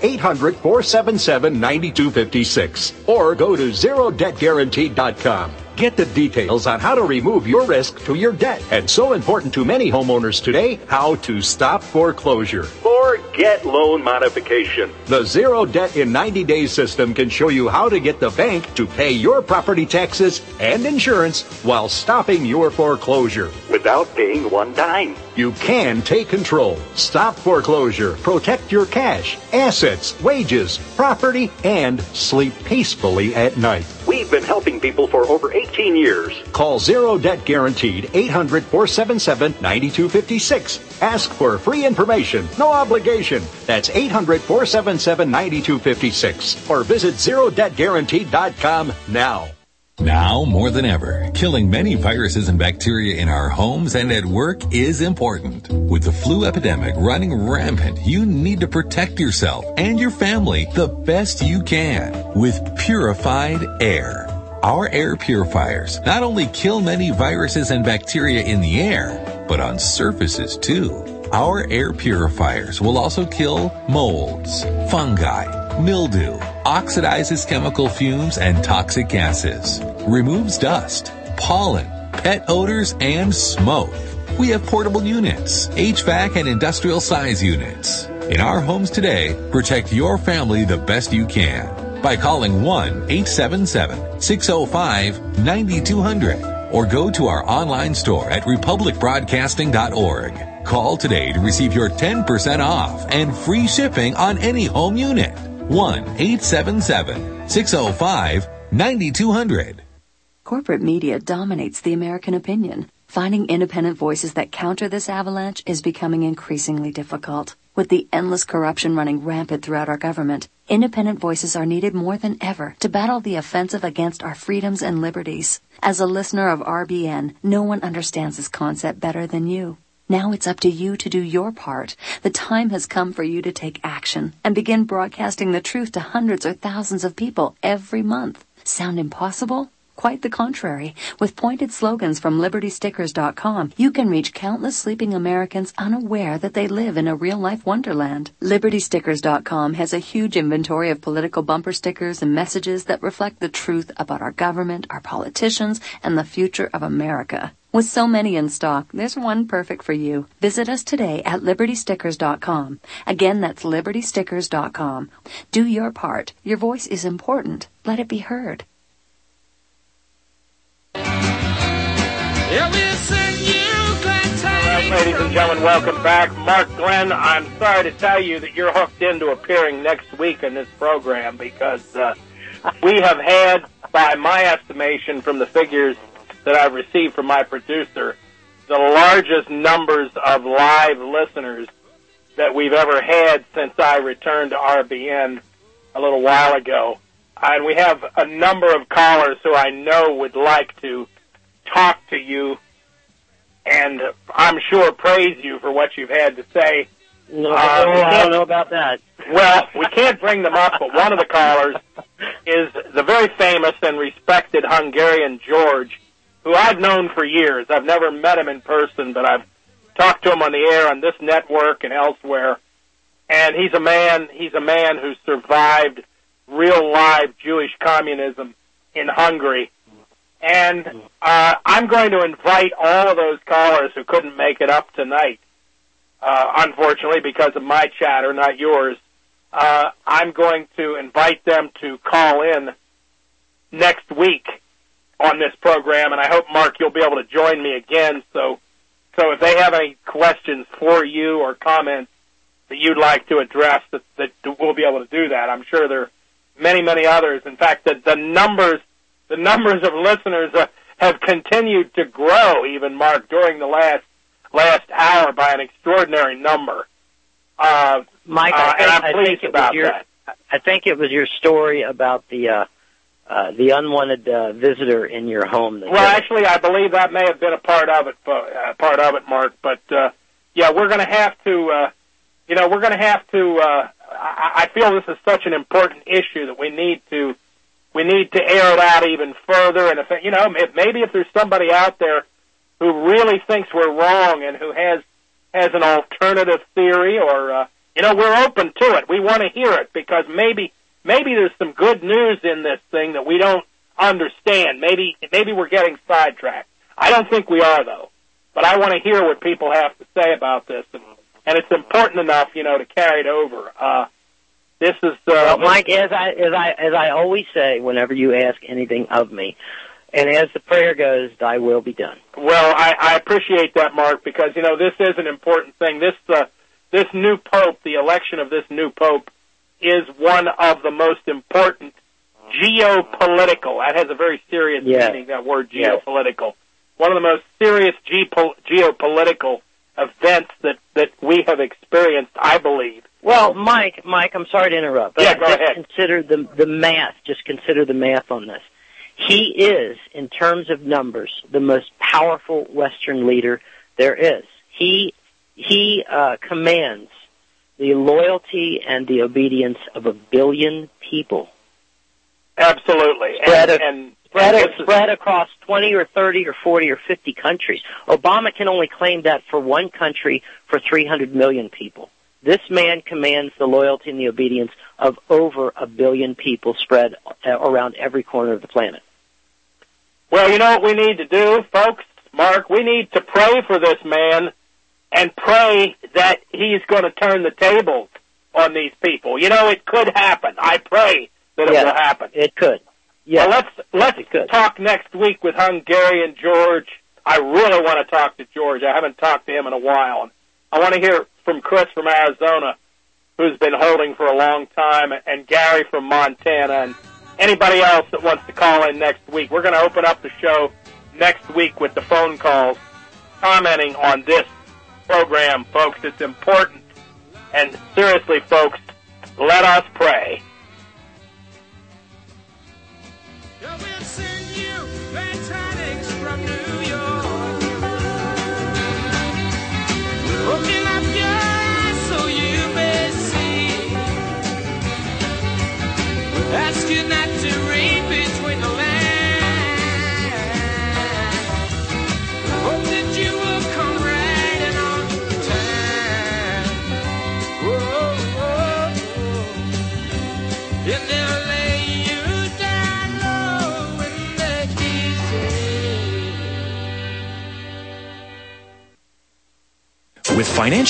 800-477-9256. Or go to ZeroDebtGuaranteed.com. Get the details on how to remove your risk to your debt. And so important to many homeowners today, how to stop foreclosure. Or get loan modification. The Zero Debt in 90 Days system can show you how to get the bank to pay your property taxes and insurance while stopping your foreclosure. Without paying one dime. You can take control, stop foreclosure, protect your cash, assets, wages, property, and sleep peacefully at night. We've been helping people for over 18 years. Call Zero Debt Guaranteed, 800-477-9256. Ask for free information, no obligation. That's 800-477-9256. Or visit ZeroDebtGuaranteed.com now. Now, more than ever, killing many viruses and bacteria in our homes and at work is important. With the flu epidemic running rampant, you need to protect yourself and your family the best you can with purified air. Our air purifiers not only kill many viruses and bacteria in the air, but on surfaces too. Our air purifiers will also kill molds, fungi, mildew, oxidizes chemical fumes and toxic gases, removes dust, pollen, pet odors, and smoke. We have portable units, HVAC and industrial size units. In our homes today, protect your family the best you can by calling 1-877-605-9200 or go to our online store at republicbroadcasting.org. Call today to receive your 10% off and free shipping on any home unit. 1-877-605-9200. Corporate media dominates the American opinion. Finding independent voices that counter this avalanche is becoming increasingly difficult. With the endless corruption running rampant throughout our government, independent voices are needed more than ever to battle the offensive against our freedoms and liberties. As a listener of RBN, no one understands this concept better than you. Now it's up to you to do your part. The time has come for you to take action and begin broadcasting the truth to hundreds or thousands of people every month. Sound impossible? Quite the contrary. With pointed slogans from LibertyStickers.com, you can reach countless sleeping Americans unaware that they live in a real-life wonderland. LibertyStickers.com has a huge inventory of political bumper stickers and messages that reflect the truth about our government, our politicians, and the future of America. With so many in stock, there's one perfect for you. Visit us today at LibertyStickers.com. Again, that's LibertyStickers.com. Do your part. Your voice is important. Let it be heard. Yeah, we'll send you glad tidings. Well, ladies and gentlemen, welcome back. Mark Glenn, I'm sorry to tell you that you're hooked into appearing next week in this program because we have had, by my estimation from the figures that I've received from my producer, the largest numbers of live listeners that we've ever had since I returned to RBN a little while ago. And we have a number of callers who I know would like to talk to you and I'm sure praise you for what you've had to say. No, I don't know about that. Well, we can't bring them up, but one of the callers is the very famous and respected Hungarian George, who I've known for years. I've never met him in person, but I've talked to him on the air on this network and elsewhere. and he's a man who survived real live Jewish communism in Hungary. And I'm going to invite all of those callers who couldn't make it up tonight, unfortunately because of my chatter, not yours. I'm going to invite them to call in next week on this program, and I hope, Mark, you'll be able to join me again. So if they have any questions for you or comments that you'd like to address, that we'll be able to do that. I'm sure there are many, many others. In fact, the numbers of listeners have continued to grow, even, Mark, during the last hour by an extraordinary number. Mike, I'm pleased about that. I think it was your story about the unwanted visitor in your home. Well, actually, I believe that may have been a part of it, Mark. But yeah, we're going to have to. I feel this is such an important issue that we need to air it out even further. And maybe if there's somebody out there who really thinks we're wrong and who has an alternative theory, or we're open to it. We want to hear it because maybe there's some good news in this thing that we don't understand. Maybe we're getting sidetracked. I don't think we are, though. But I want to hear what people have to say about this, and it's important enough, to carry it over. This is well, Mike, as I always say whenever you ask anything of me, and as the prayer goes, thy will be done. Well, I appreciate that, Mark, because this is an important thing. This new pope, the election of this new pope, is one of the most important geopolitical. That has a very serious meaning, that word geopolitical. Yes. One of the most serious geopolitical events that we have experienced, I believe. Well, Mike, I'm sorry to interrupt. Yeah, go ahead. Consider the math. Just consider the math on this. He is, in terms of numbers, the most powerful Western leader there is. He commands the loyalty and the obedience of 1 billion people. Absolutely. Spread across 20 or 30 or 40 or 50 countries. Obama can only claim that for one country for 300 million people. This man commands the loyalty and the obedience of over 1 billion people spread around every corner of the planet. Well, you know what we need to do, folks? Mark, we need to pray for this man and pray that he's going to turn the tables on these people. It could happen. I pray that it will happen. It could. Yeah. Well, let's talk next week with Hungarian George. I really want to talk to George. I haven't talked to him in a while. I want to hear from Chris from Arizona, who's been holding for a long time, and Gary from Montana, and anybody else that wants to call in next week. We're going to open up the show next week with the phone calls commenting on this program, folks. It's important. And seriously, folks, let us pray. Open up your eyes so you may see. Ask you not to read between the lines. Hope that you will come right in on time. Whoa, whoa, whoa. And they'll lay you down low in the easy. With financial